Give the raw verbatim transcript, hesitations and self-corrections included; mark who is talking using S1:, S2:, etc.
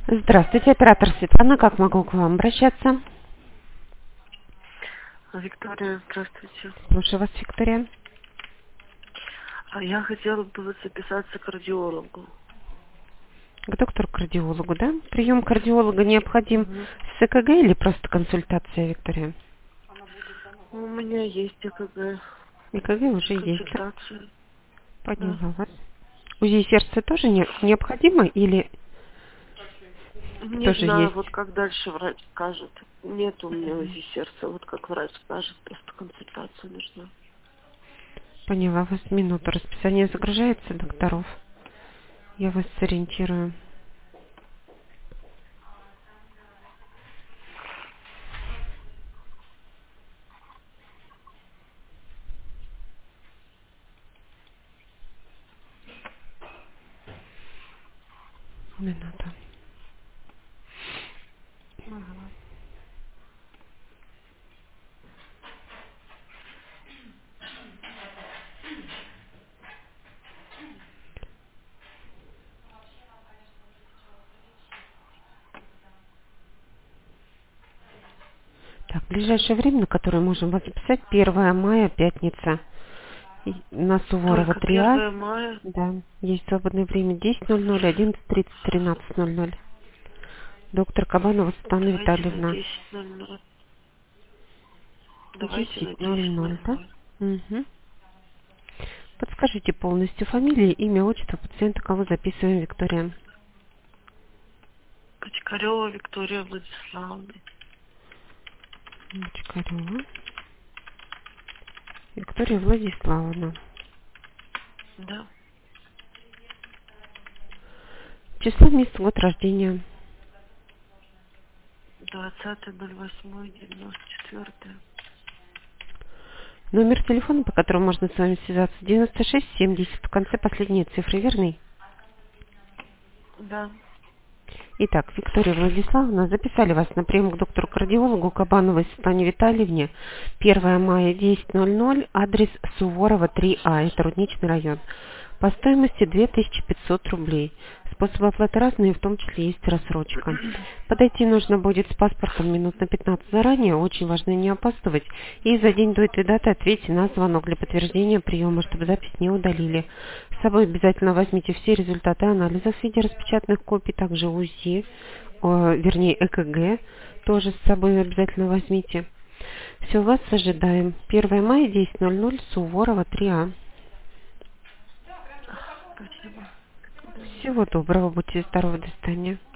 S1: Здравствуйте, оператор Светлана. Как могу к вам обращаться?
S2: Виктория, здравствуйте.
S1: Слушаю вас, Виктория.
S2: А я хотела бы вот записаться к кардиологу.
S1: К доктору-кардиологу, да? Прием кардиолога необходим
S2: Мгм.
S1: с ЭКГ или просто консультация, Виктория?
S2: У меня есть ЭКГ,
S1: ЭКГ уже есть, да?
S2: консультация. Да.
S1: Поняла вас. УЗИ сердца тоже не, необходимо или
S2: Не
S1: тоже
S2: знаю,
S1: есть?
S2: вот как дальше врач скажет. Нет у меня УЗИ сердца, вот как врач скажет, просто консультация нужна.
S1: Поняла вас. Минуту. Расписание загружается докторов. Я вас сориентирую. Минуту.
S2: Ага.
S1: Так, ближайшее время, на которое можем вас записать, первое мая, пятница. И На Суворова
S2: Только
S1: три А.
S2: первое мая,
S1: Да, есть свободное время десять ноль ноль, одиннадцать тридцать, тринадцать ноль ноль. Доктор Кабанова Светлана
S2: давайте на
S1: Витальевна.
S2: десять ноль ноль. Давайте на
S1: десять ноль
S2: десять
S1: ноль,
S2: ноль
S1: да?
S2: ноль.
S1: Угу. Подскажите полностью фамилию, имя, отчество пациента, кого записываем, Виктория.
S2: Кочкарева Виктория Владиславовна.
S1: Бочкарева. Виктория Владиславовна.
S2: Да.
S1: Число, месяц, год рождения.
S2: Двадцатое ноль восьмое девяносто четвертое.
S1: Номер телефона, по которому можно с вами связаться, девяносто шесть семьдесят, в конце последние цифры, верный?
S2: Да.
S1: Итак, Виктория Владиславовна, записали вас на прием к доктору-кардиологу Кабановой Светлане Витальевне. первое мая, десять ноль ноль, адрес Суворова три А, это Рудничный район. По стоимости две тысячи пятьсот рублей. Способы оплаты разные, в том числе есть рассрочка. Подойти нужно будет с паспортом минут на пятнадцать заранее, очень важно не опаздывать. И за день до этой даты ответьте на звонок для подтверждения приема, чтобы запись не удалили. С собой обязательно возьмите все результаты анализов в виде распечатанных копий, также УЗИ, э, вернее ЭКГ, тоже с собой обязательно возьмите. Все, вас ожидаем. первое мая, десять ноль ноль, Суворова три А.
S2: Спасибо. До свидания.
S1: Всего доброго, будьте здоровы, до свидания.